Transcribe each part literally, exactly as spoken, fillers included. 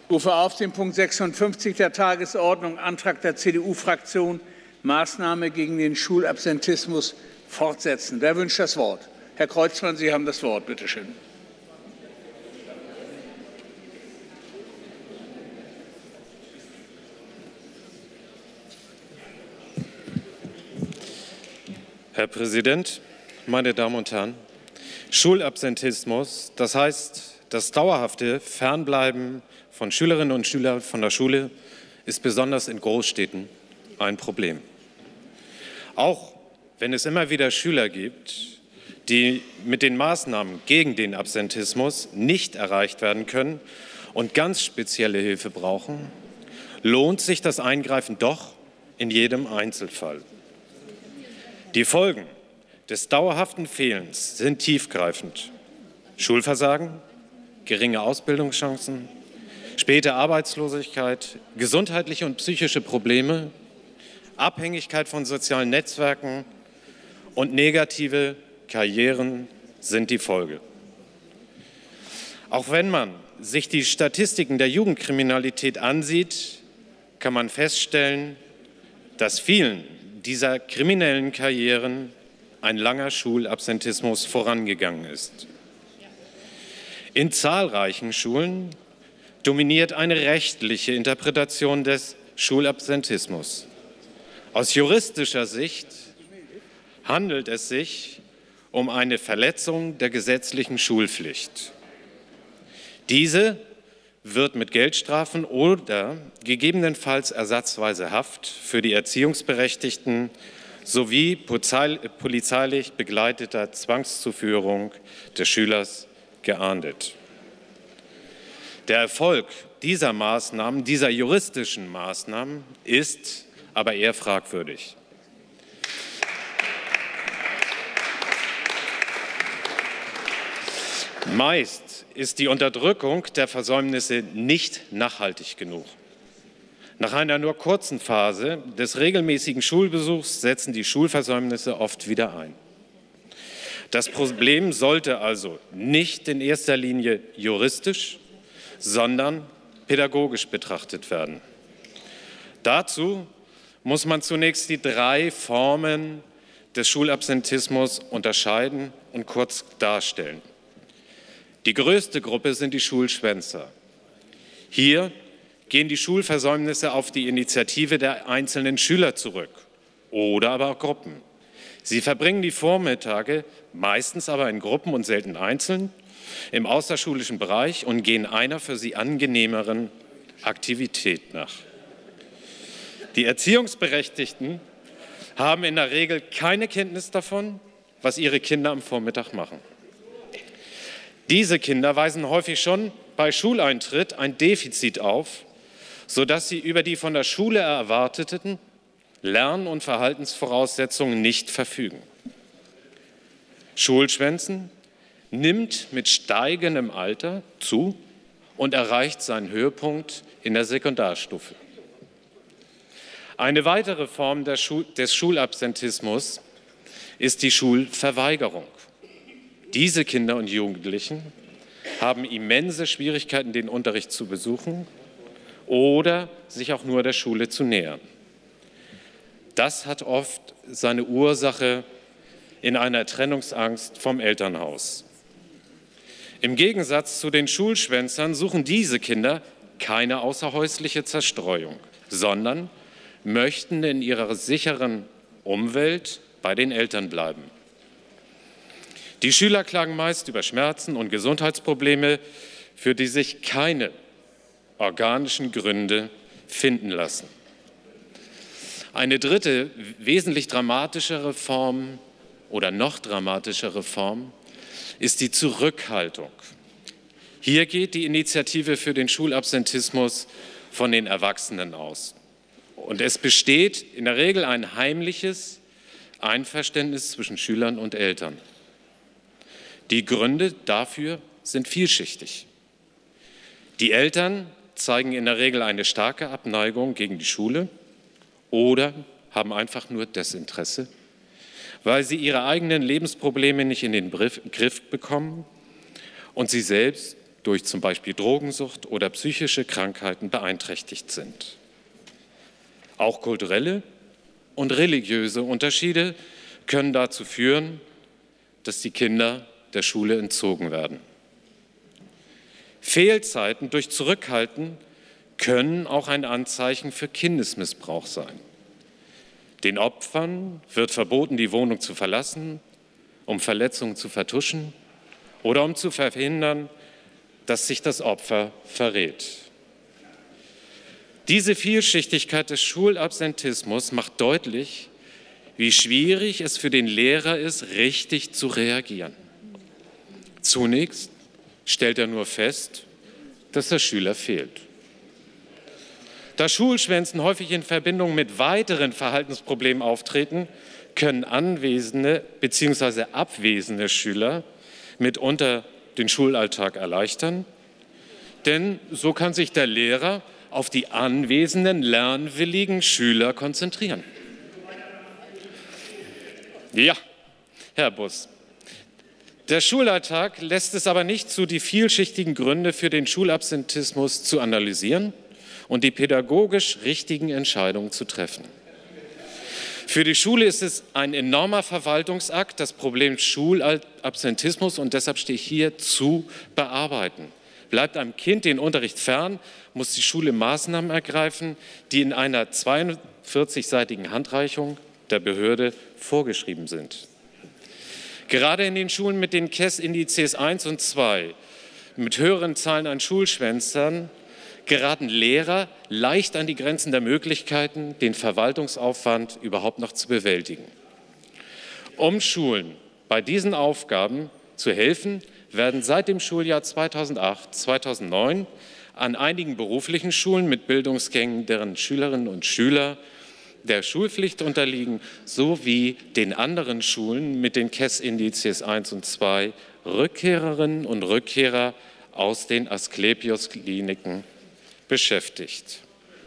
Ich rufe auf den Punkt sechsundfünfzig der Tagesordnung, Antrag der C D U-Fraktion, Maßnahme gegen den Schulabsentismus fortsetzen. Wer wünscht das Wort? Herr Kreuzmann, Sie haben das Wort. Bitte schön. Herr Präsident, meine Damen und Herren! Schulabsentismus, das heißt das dauerhafte Fernbleiben von Schülerinnen und Schülern von der Schule, ist besonders in Großstädten ein Problem. Auch wenn es immer wieder Schüler gibt, die mit den Maßnahmen gegen den Absentismus nicht erreicht werden können und ganz spezielle Hilfe brauchen, lohnt sich das Eingreifen doch in jedem Einzelfall. Die Folgen des dauerhaften Fehlens sind tiefgreifend. Schulversagen, geringe Ausbildungschancen, späte Arbeitslosigkeit, gesundheitliche und psychische Probleme, Abhängigkeit von sozialen Netzwerken und negative Karrieren sind die Folge. Auch wenn man sich die Statistiken der Jugendkriminalität ansieht, kann man feststellen, dass vielen dieser kriminellen Karrieren ein langer Schulabsentismus vorangegangen ist. In zahlreichen Schulen dominiert eine rechtliche Interpretation des Schulabsentismus. Aus juristischer Sicht handelt es sich um eine Verletzung der gesetzlichen Schulpflicht. Diese wird mit Geldstrafen oder gegebenenfalls ersatzweise Haft für die Erziehungsberechtigten sowie polizeilich begleiteter Zwangszuführung des Schülers geahndet. Der Erfolg dieser Maßnahmen, dieser juristischen Maßnahmen, ist aber eher fragwürdig. Meist ist die Unterdrückung der Versäumnisse nicht nachhaltig genug. Nach einer nur kurzen Phase des regelmäßigen Schulbesuchs setzen die Schulversäumnisse oft wieder ein. Das Problem sollte also nicht in erster Linie juristisch, sondern pädagogisch betrachtet werden. Dazu muss man zunächst die drei Formen des Schulabsentismus unterscheiden und kurz darstellen. Die größte Gruppe sind die Schulschwänzer. Hier gehen die Schulversäumnisse auf die Initiative der einzelnen Schüler zurück oder aber auch Gruppen. Sie verbringen die Vormittage, meistens aber in Gruppen und selten einzeln, im außerschulischen Bereich und gehen einer für sie angenehmeren Aktivität nach. Die Erziehungsberechtigten haben in der Regel keine Kenntnis davon, was ihre Kinder am Vormittag machen. Diese Kinder weisen häufig schon bei Schuleintritt ein Defizit auf, sodass sie über die von der Schule erwarteten Lern- und Verhaltensvoraussetzungen nicht verfügen. Schulschwänzen nimmt mit steigendem Alter zu und erreicht seinen Höhepunkt in der Sekundarstufe. Eine weitere Form des Schulabsentismus ist die Schulverweigerung. Diese Kinder und Jugendlichen haben immense Schwierigkeiten, den Unterricht zu besuchen oder sich auch nur der Schule zu nähern. Das hat oft seine Ursache in einer Trennungsangst vom Elternhaus. Im Gegensatz zu den Schulschwänzern suchen diese Kinder keine außerhäusliche Zerstreuung, sondern möchten in ihrer sicheren Umwelt bei den Eltern bleiben. Die Schüler klagen meist über Schmerzen und Gesundheitsprobleme, für die sich keine organischen Gründe finden lassen. Eine dritte, wesentlich dramatischere Form oder noch dramatischere Form ist die Zurückhaltung. Hier geht die Initiative für den Schulabsentismus von den Erwachsenen aus. Und es besteht in der Regel ein heimliches Einverständnis zwischen Schülern und Eltern. Die Gründe dafür sind vielschichtig. Die Eltern zeigen in der Regel eine starke Abneigung gegen die Schule oder haben einfach nur Desinteresse, weil sie ihre eigenen Lebensprobleme nicht in den Griff bekommen und sie selbst durch zum Beispiel Drogensucht oder psychische Krankheiten beeinträchtigt sind. Auch kulturelle und religiöse Unterschiede können dazu führen, dass die Kinder der Schule entzogen werden. Fehlzeiten durch Zurückhalten können auch ein Anzeichen für Kindesmissbrauch sein. Den Opfern wird verboten, die Wohnung zu verlassen, um Verletzungen zu vertuschen oder um zu verhindern, dass sich das Opfer verrät. Diese Vielschichtigkeit des Schulabsentismus macht deutlich, wie schwierig es für den Lehrer ist, richtig zu reagieren. Zunächst stellt er nur fest, dass der Schüler fehlt. Da Schulschwänzen häufig in Verbindung mit weiteren Verhaltensproblemen auftreten, können anwesende bzw. abwesende Schüler mitunter den Schulalltag erleichtern, denn so kann sich der Lehrer auf die anwesenden, lernwilligen Schüler konzentrieren. Ja, Herr Buss. Der Schulalltag lässt es aber nicht zu, die vielschichtigen Gründe für den Schulabsentismus zu analysieren und die pädagogisch richtigen Entscheidungen zu treffen. Für die Schule ist es ein enormer Verwaltungsakt, das Problem Schulabsentismus, und deshalb stehe ich hier, zu bearbeiten. Bleibt einem Kind den Unterricht fern, muss die Schule Maßnahmen ergreifen, die in einer zweiundvierzigseitigen Handreichung der Behörde vorgeschrieben sind. Gerade in den Schulen mit den K E S-Indizes eins und zwei, mit höheren Zahlen an Schulschwänzern, geraten Lehrer leicht an die Grenzen der Möglichkeiten, den Verwaltungsaufwand überhaupt noch zu bewältigen. Um Schulen bei diesen Aufgaben zu helfen, werden seit dem Schuljahr zweitausendacht zweitausendneun an einigen beruflichen Schulen mit Bildungsgängen, deren Schülerinnen und Schüler der Schulpflicht unterliegen, sowie den anderen Schulen mit den K E S-Indizes eins und zwei Rückkehrerinnen und Rückkehrer aus den Asklepios-Kliniken beschäftigt.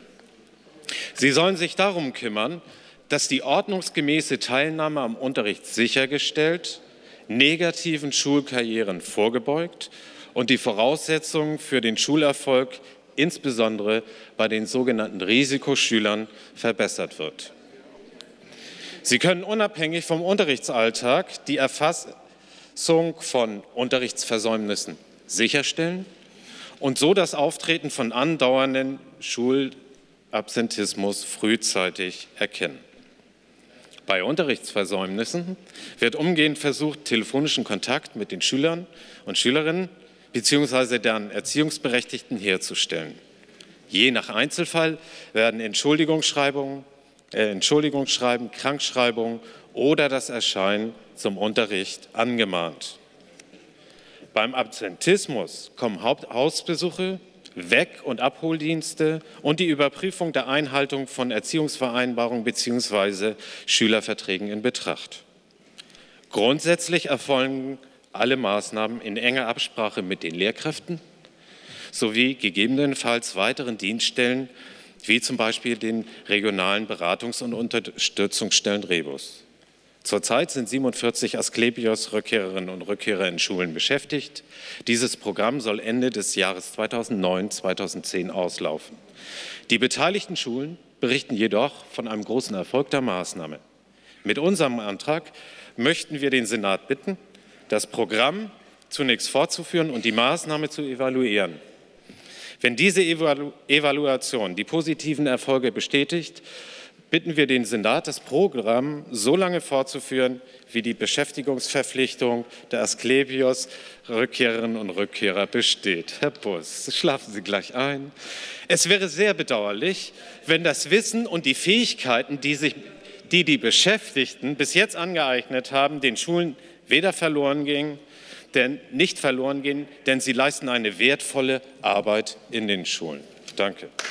Sie sollen sich darum kümmern, dass die ordnungsgemäße Teilnahme am Unterricht sichergestellt, negativen Schulkarrieren vorgebeugt und die Voraussetzungen für den Schulerfolg insbesondere bei den sogenannten Risikoschülern verbessert wird. Sie können unabhängig vom Unterrichtsalltag die Erfassung von Unterrichtsversäumnissen sicherstellen und so das Auftreten von andauernden Schulabsentismus frühzeitig erkennen. Bei Unterrichtsversäumnissen wird umgehend versucht, telefonischen Kontakt mit den Schülern und Schülerinnen bzw. deren Erziehungsberechtigten herzustellen. Je nach Einzelfall werden Entschuldigungsschreibungen, äh, Entschuldigungsschreiben, Krankschreibungen oder das Erscheinen zum Unterricht angemahnt. Beim Absentismus kommen Hausbesuche, Weg- und Abholdienste und die Überprüfung der Einhaltung von Erziehungsvereinbarungen bzw. Schülerverträgen in Betracht. Grundsätzlich erfolgen alle Maßnahmen in enger Absprache mit den Lehrkräften sowie gegebenenfalls weiteren Dienststellen, wie zum Beispiel den regionalen Beratungs- und Unterstützungsstellen Rebus. Zurzeit sind siebenundvierzig Asklepios-Rückkehrerinnen und Rückkehrer in Schulen beschäftigt. Dieses Programm soll Ende des Jahres zweitausendneun zweitausendzehn auslaufen. Die beteiligten Schulen berichten jedoch von einem großen Erfolg der Maßnahme. Mit unserem Antrag möchten wir den Senat bitten, das Programm zunächst fortzuführen und die Maßnahme zu evaluieren. Wenn diese Evalu- Evaluation die positiven Erfolge bestätigt, bitten wir den Senat, das Programm so lange fortzuführen, wie die Beschäftigungsverpflichtung der Asklepios-Rückkehrerinnen und Rückkehrer besteht. Herr Buss, schlafen Sie gleich ein. Es wäre sehr bedauerlich, wenn das Wissen und die Fähigkeiten, die sich, die, die Beschäftigten bis jetzt angeeignet haben, den Schulen weder verloren gingen, denn nicht verloren gehen, denn sie leisten eine wertvolle Arbeit in den Schulen. Danke.